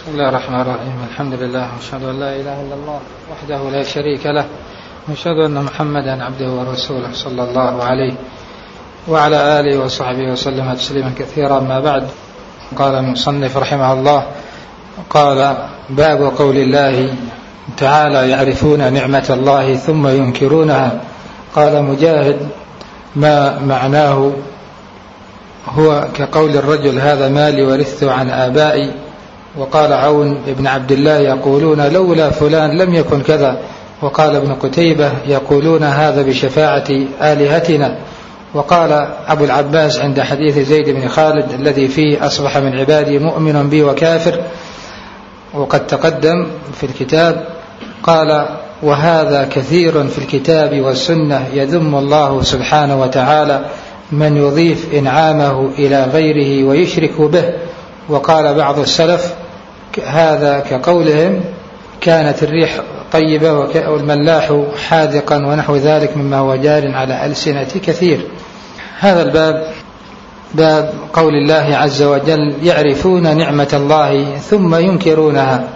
بسم الله الرحمن الرحيم. الحمد لله وأشهد أن لا إله إلا الله وحده لا شريك له وأشهد أن محمدا عبده ورسوله صلى الله عليه وعلى آله وصحبه وسلم تسليما كثيرا. ما بعد، قال المصنف رحمه الله: قال: باب قول الله تعالى: يعرفون نعمة الله ثم ينكرونها. قال مجاهد: ما معناه هو كقول الرجل: هذا مالي ورثته عن آبائي. وقال عون بن عبد الله: يقولون لولا فلان لم يكن كذا. وقال ابن قتيبة: يقولون هذا بشفاعة آلهتنا. وقال أبو العباس عند حديث زيد بن خالد الذي فيه: أصبح من عبادي مؤمن بي وكافر، وقد تقدم في الكتاب. قال: وهذا كثير في الكتاب والسنة، يذم الله سبحانه وتعالى من يضيف إنعامه إلى غيره ويشرك به. وقال بعض السلف: هذا كقولهم: كانت الريح طيبة والملاح حاذقا، ونحو ذلك مما هو جار على ألسنة كثير. هذا الباب باب قول الله عز وجل: يعرفون نعمة الله ثم ينكرونها،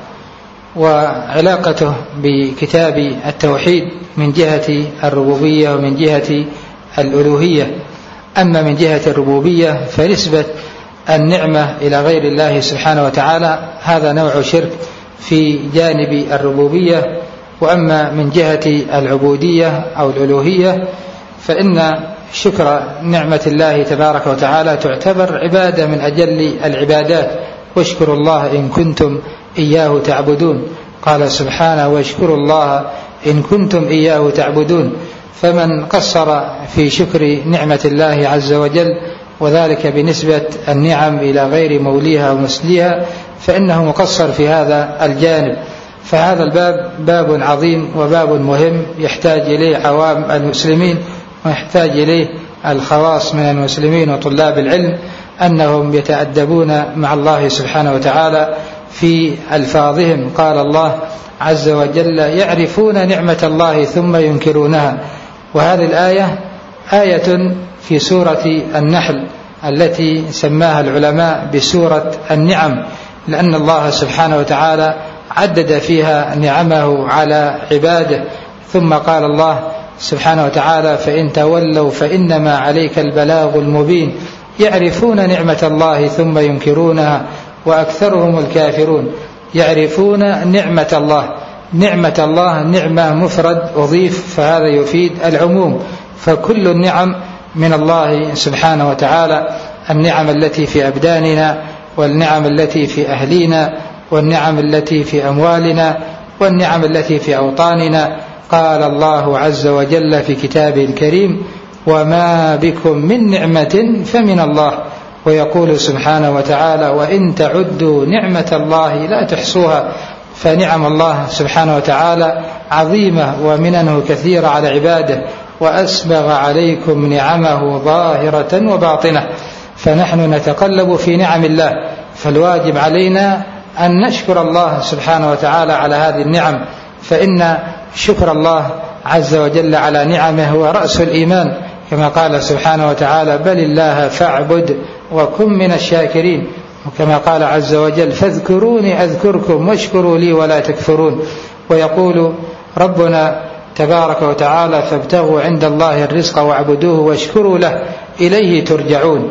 وعلاقته بكتاب التوحيد من جهة الربوبية ومن جهة الألوهية. أما من جهة الربوبية فنسبة النعمة إلى غير الله سبحانه وتعالى هذا نوع شرك في جانب الربوبية. وأما من جهة العبودية أو الألوهية فإن شكر نعمة الله تبارك وتعالى تعتبر عبادة من أجل العبادات. واشكروا الله إن كنتم إياه تعبدون. قال سبحانه: واشكروا الله إن كنتم إياه تعبدون. فمن قصر في شكر نعمة الله عز وجل، وذلك بنسبة النعم إلى غير موليها ومسليها، فإنه مقصر في هذا الجانب. فهذا الباب باب عظيم وباب مهم يحتاج إليه عوام المسلمين، ويحتاج إليه الخواص من المسلمين وطلاب العلم، أنهم يتأدبون مع الله سبحانه وتعالى في ألفاظهم. قال الله عز وجل: يعرفون نعمة الله ثم ينكرونها. وهذه الآية آية في سورة النحل التي سماها العلماء بسورة النعم، لأن الله سبحانه وتعالى عدد فيها نعمه على عباده. ثم قال الله سبحانه وتعالى: فإن تولوا فإنما عليك البلاغ المبين. يعرفون نعمة الله ثم ينكرونها وأكثرهم الكافرون. يعرفون نعمة الله. نعمة الله نعمة مفرد أضيف، فهذا يفيد العموم، فكل النعم من الله سبحانه وتعالى: النعم التي في أبداننا، والنعم التي في أهلينا، والنعم التي في أموالنا، والنعم التي في أوطاننا. قال الله عز وجل في كتابه الكريم: وما بكم من نعمة فمن الله. ويقول سبحانه وتعالى: وإن تعدوا نعمة الله لا تحصوها. فنعم الله سبحانه وتعالى عظيمة ومننه كثيرة على عباده، وأسبغ عليكم نعمه ظاهرة وباطنة. فنحن نتقلب في نعم الله، فالواجب علينا أن نشكر الله سبحانه وتعالى على هذه النعم، فإن شكر الله عز وجل على نعمه هو رأس الإيمان، كما قال سبحانه وتعالى: بل الله فاعبد وكن من الشاكرين. وكما قال عز وجل: فاذكروني أذكركم واشكروا لي ولا تكفرون. ويقول ربنا تبارك وتعالى: فابتغوا عند الله الرزق واعبدوه واشكروا له إليه ترجعون.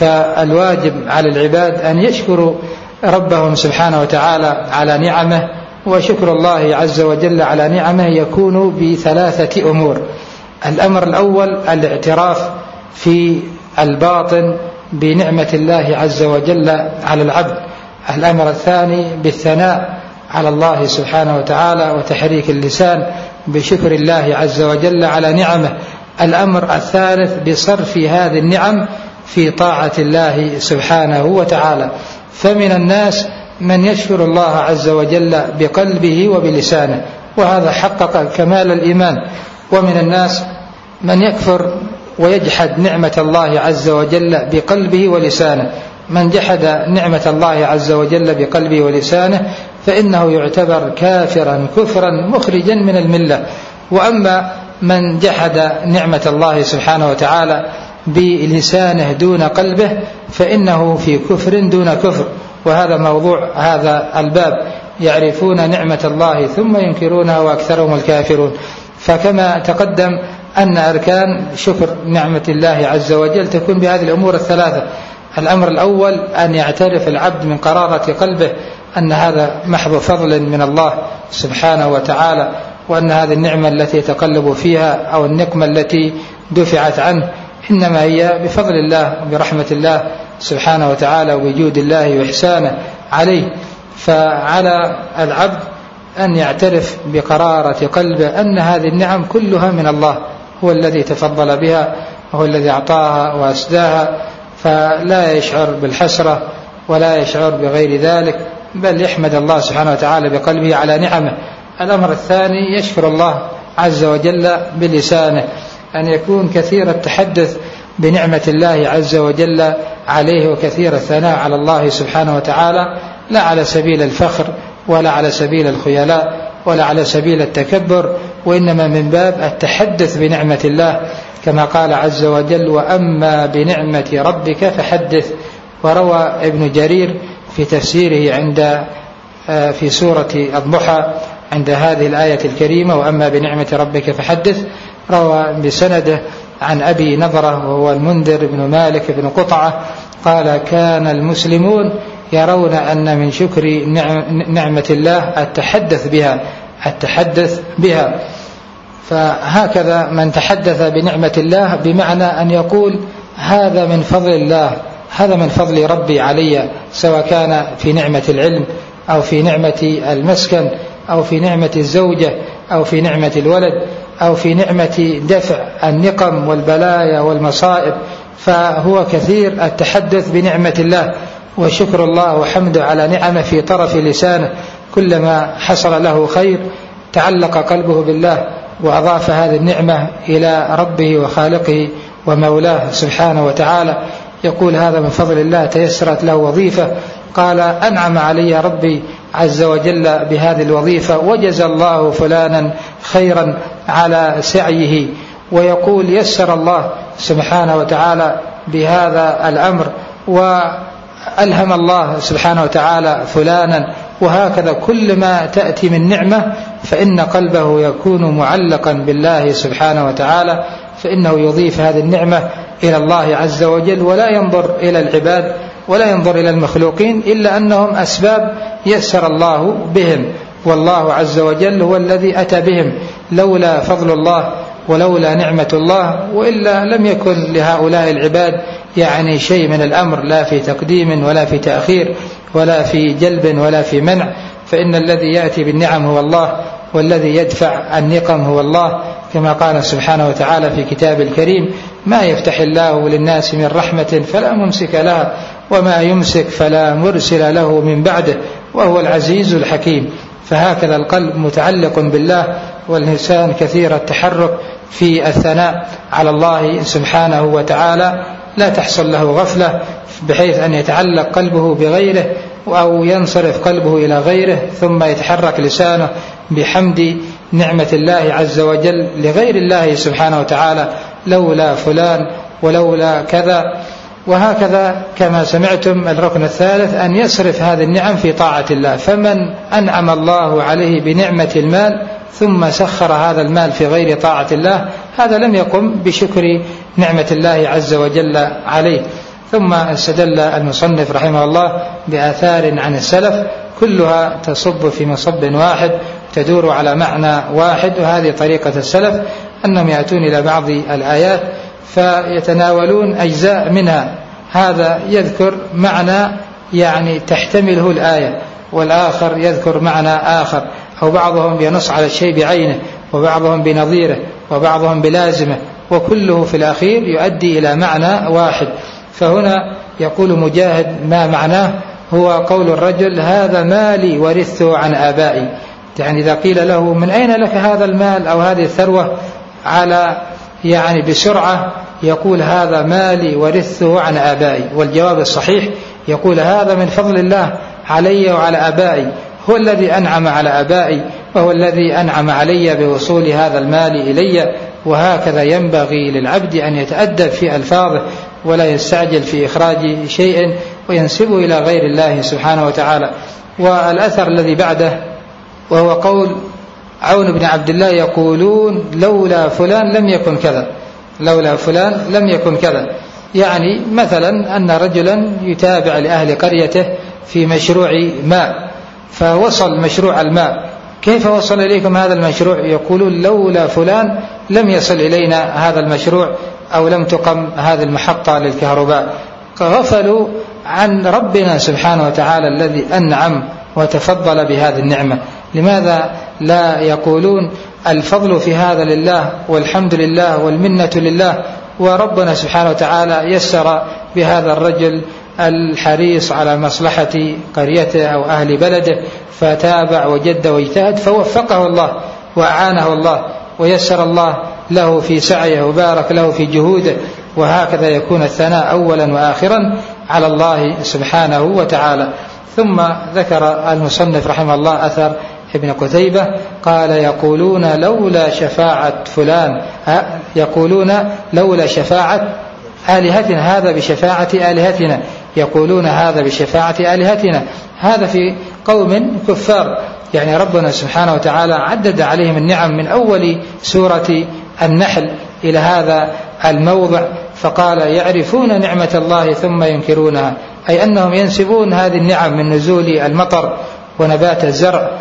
فالواجب على العباد أن يشكروا ربهم سبحانه وتعالى على نعمه. وشكر الله عز وجل على نعمه يكون بثلاثة أمور. الأمر الأول الاعتراف في الباطن بنعمة الله عز وجل على العبد. الأمر الثاني بالثناء على الله سبحانه وتعالى وتحريك اللسان بشكر الله عز وجل على نعمه. الأمر الثالث بصرف هذه النعم في طاعة الله سبحانه وتعالى. فمن الناس من يشكر الله عز وجل بقلبه وبلسانه، وهذا حقق كمال الإيمان. ومن الناس من يكفر ويجحد نعمة الله عز وجل بقلبه ولسانه. من جحد نعمة الله عز وجل بقلبه ولسانه فإنه يعتبر كافرا كفرا مخرجا من الملة. وأما من جحد نعمة الله سبحانه وتعالى بلسانه دون قلبه فإنه في كفر دون كفر. وهذا موضوع هذا الباب، يعرفون نعمة الله ثم ينكرونها وأكثرهم الكافرون. فكما تقدم أن أركان شكر نعمة الله عز وجل تكون بهذه الأمور الثلاثة. الأمر الأول أن يعترف العبد من قرارة قلبه أن هذا محض فضل من الله سبحانه وتعالى، وأن هذه النعمة التي يتقلب فيها أو النقمة التي دفعت عنه إنما هي بفضل الله وبرحمة الله سبحانه وتعالى وبجود الله وإحسانه عليه. فعلى العبد أن يعترف بقرارة قلبه أن هذه النعم كلها من الله، هو الذي تفضل بها وهو الذي أعطاها وأسداها، فلا يشعر بالحسرة ولا يشعر بغير ذلك، بل يحمد الله سبحانه وتعالى بقلبه على نعمه. الأمر الثاني يشكر الله عز وجل بلسانه، أن يكون كثير التحدث بنعمة الله عز وجل عليه وكثير الثناء على الله سبحانه وتعالى، لا على سبيل الفخر ولا على سبيل الخيلاء ولا على سبيل التكبر، وإنما من باب التحدث بنعمة الله، كما قال عز وجل: وأما بنعمة ربك فحدث. وروى ابن جرير في تفسيره في سورة الضحى عند هذه الآية الكريمة: وأما بنعمة ربك فحدث، روى بسنده عن أبي نضرة وهو المنذر بن مالك بن قطعة قال: كان المسلمون يرون أن من شكر نعمة الله التحدث بها. فهكذا من تحدث بنعمة الله بمعنى أن يقول: هذا من فضل الله، هذا من فضل ربي علي، سواء كان في نعمة العلم أو في نعمة المسكن أو في نعمة الزوجة أو في نعمة الولد أو في نعمة دفع النقم والبلايا والمصائب، فهو كثير التحدث بنعمة الله وشكر الله وحمده على نعمه في طرف لسانه. كلما حصل له خير تعلق قلبه بالله وأضاف هذه النعمة إلى ربه وخالقه ومولاه سبحانه وتعالى، يقول: هذا من فضل الله، تيسرت له وظيفة، قال: أنعم علي ربي عز وجل بهذه الوظيفة، وجزى الله فلانا خيرا على سعيه. ويقول: يسر الله سبحانه وتعالى بهذا الأمر، وألهم الله سبحانه وتعالى فلانا. وهكذا كل ما تأتي من نعمة فإن قلبه يكون معلقا بالله سبحانه وتعالى، فإنه يضيف هذه النعمة إلى الله عز وجل، ولا ينظر إلى العباد ولا ينظر إلى المخلوقين إلا أنهم أسباب يسر الله بهم، والله عز وجل هو الذي أتى بهم، لولا فضل الله ولولا نعمة الله، وإلا لم يكن لهؤلاء العباد شيء من الأمر، لا في تقديم ولا في تأخير ولا في جلب ولا في منع. فإن الذي يأتي بالنعم هو الله، والذي يدفع النقم هو الله، كما قال سبحانه وتعالى في كتاب الكريم: ما يفتح الله للناس من رحمة فلا ممسك لها وما يمسك فلا مرسل له من بعده وهو العزيز الحكيم. فهكذا القلب متعلق بالله، واللسان كثير التحرك في الثناء على الله سبحانه وتعالى، لا تحصل له غفلة بحيث أن يتعلق قلبه بغيره أو ينصرف قلبه إلى غيره، ثم يتحرك لسانه بحمد نعمة الله عز وجل لغير الله سبحانه وتعالى: لولا فلان ولولا كذا. وهكذا كما سمعتم الركن الثالث أن يصرف هذه النعم في طاعة الله. فمن أنعم الله عليه بنعمة المال ثم سخر هذا المال في غير طاعة الله، هذا لم يقم بشكر نعمة الله عز وجل عليه. ثم استدل المصنف رحمه الله بآثار عن السلف كلها تصب في مصب واحد تدور على معنى واحد، وهذه طريقة السلف، أنهم يأتون إلى بعض الآيات فيتناولون أجزاء منها، هذا يذكر معنى تحتمله الآية، والآخر يذكر معنى آخر، أو بعضهم ينص على الشيء بعينه وبعضهم بنظيره وبعضهم بلازمه، وكله في الأخير يؤدي إلى معنى واحد. فهنا يقول مجاهد: ما معناه؟ هو قول الرجل: هذا مالي ورثته عن آبائي. إذا قيل له: من أين لك هذا المال أو هذه الثروة؟ على بسرعة يقول: هذا مالي ورثته عن آبائي. والجواب الصحيح يقول: هذا من فضل الله علي وعلى آبائي، هو الذي أنعم على آبائي وهو الذي أنعم علي بوصول هذا المال إلي. وهكذا ينبغي للعبد أن يتأدب في ألفاظه ولا يستعجل في إخراج شيء، وينسبه إلى غير الله سبحانه وتعالى. والأثر الذي بعده وهو قول عون بن عبد الله يقولون لولا فلان لم يكن كذا، لولا فلان لم يكن كذا. يعني مثلا أن رجلا يتابع لأهل قريته في مشروع ماء، فوصل مشروع الماء، كيف وصل إليكم هذا المشروع؟ يقولون لولا فلان لم يصل إلينا هذا المشروع أو لم تقم هذه المحطة للكهرباء. غفلوا عن ربنا سبحانه وتعالى الذي أنعم وتفضل بهذه النعمة. لماذا لا يقولون الفضل في هذا لله والحمد لله والمنة لله، وربنا سبحانه وتعالى يسر بهذا الرجل الحريص على مصلحة قريته أو أهل بلده، فتابع وجد واجتهد فوفقه الله وأعانه الله ويسر الله له في سعيه وبارك له في جهوده. وهكذا يكون الثناء أولا وآخرا على الله سبحانه وتعالى. ثم ذكر المصنف رحمه الله أثر ابن قتيبة قال يقولون لولا شفاعة فلان، يقولون لولا شفاعة آلهتنا، هذا بشفاعة آلهتنا، يقولون هذا بشفاعة آلهتنا. هذا في قوم كفار، يعني ربنا سبحانه وتعالى عدد عليهم النعم من أول سورة النحل إلى هذا الموضع، فقال يعرفون نعمة الله ثم ينكرونها، أي أنهم ينسبون هذه النعم من نزول المطر ونبات الزرع،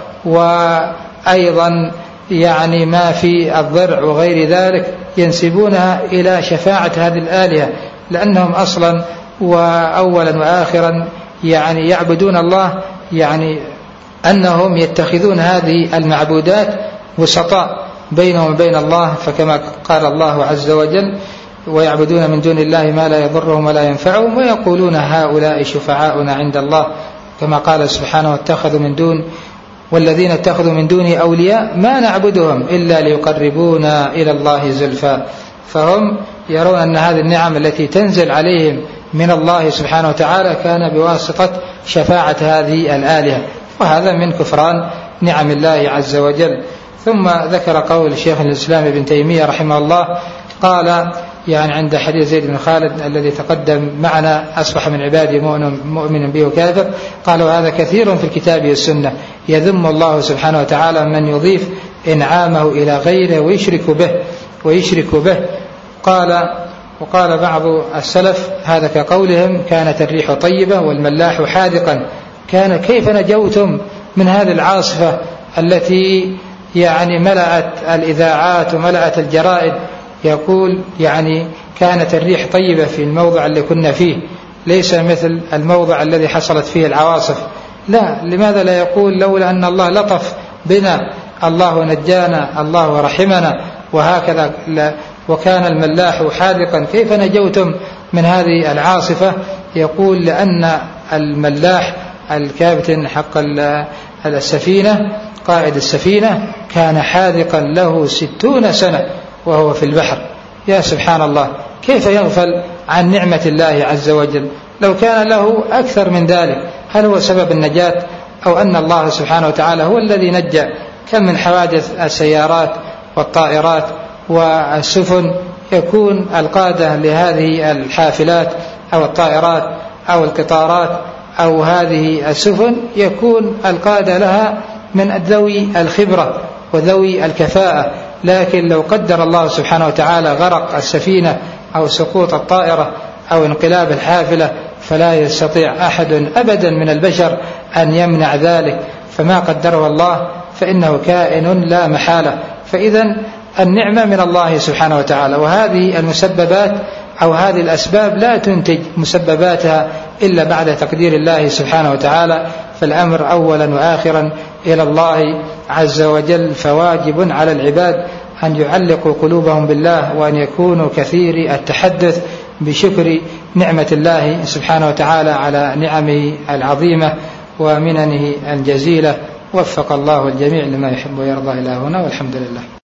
وأيضا يعني ما في الضرع وغير ذلك ينسبونها إلى شفاعة هذه الآلهة، لأنهم أصلا وأولا وآخرا يعني يعبدون الله، يعني أنهم يتخذون هذه المعبودات وسطاء بينهم وبين الله، فكما قال الله عز وجل ويعبدون من دون الله ما لا يضرهم ولا ينفعهم ويقولون هؤلاء شفعاؤنا عند الله، كما قال سبحانه واتخذوا من دون والذين اتخذوا من دونه أولياء ما نعبدهم إلا ليقربونا إلى الله زلفى. فهم يرون أن هذه النعم التي تنزل عليهم من الله سبحانه وتعالى كان بواسطة شفاعة هذه الآلهة، وهذا من كفران نعم الله عز وجل. ثم ذكر قول الشيخ الإسلام ابن تيمية رحمه الله قال يعني عند حديث زيد بن خالد الذي تقدم معنا أصبح من عبادي مؤمن به وكافر، قالوا هذا كثير في الكتاب والسنة، يذم الله سبحانه وتعالى من يضيف إنعامه إلى غيره ويشرك به. وقال بعض السلف هذا كقولهم كانت الريح طيبة والملاح حاذقا، كان كيف نجوتم من هذه العاصفة التي يعني ملأت الإذاعات وملأت الجرائد؟ يقول يعني كانت الريح طيبة في الموضع اللي كنا فيه، ليس مثل الموضع الذي حصلت فيه العواصف. لا، لماذا لا يقول لولا أن الله لطف بنا، الله نجانا، الله رحمنا، وهكذا وكان الملاح حاذقا، كيف نجوتم من هذه العاصفة؟ يقول لأن الملاح الكابتن حق السفينة قائد السفينة كان حاذقا له 60 سنة وهو في البحر. يا سبحان الله، كيف يغفل عن نعمة الله عز وجل؟ لو كان له أكثر من ذلك هل هو سبب النجاة أو أن الله سبحانه وتعالى هو الذي نجى؟ كم من حوادث السيارات والطائرات والسفن يكون القادة لهذه الحافلات أو الطائرات أو القطارات أو هذه السفن يكون القادة لها من ذوي الخبرة وذوي الكفاءة، لكن لو قدر الله سبحانه وتعالى غرق السفينة أو سقوط الطائرة أو انقلاب الحافلة فلا يستطيع أحد أبدا من البشر أن يمنع ذلك، فما قدره الله فإنه كائن لا محالة. فإذا النعمة من الله سبحانه وتعالى، وهذه المسببات أو هذه الأسباب لا تنتج مسبباتها إلا بعد تقدير الله سبحانه وتعالى، فالأمر أولا وآخرا إلى الله عز وجل. فواجب على العباد أن يعلقوا قلوبهم بالله وأن يكونوا كثير التحدث بشكر نعمة الله سبحانه وتعالى على نعمه العظيمة ومننه الجزيلة. وفق الله الجميع لما يحب ويرضى إلى هنا، والحمد لله.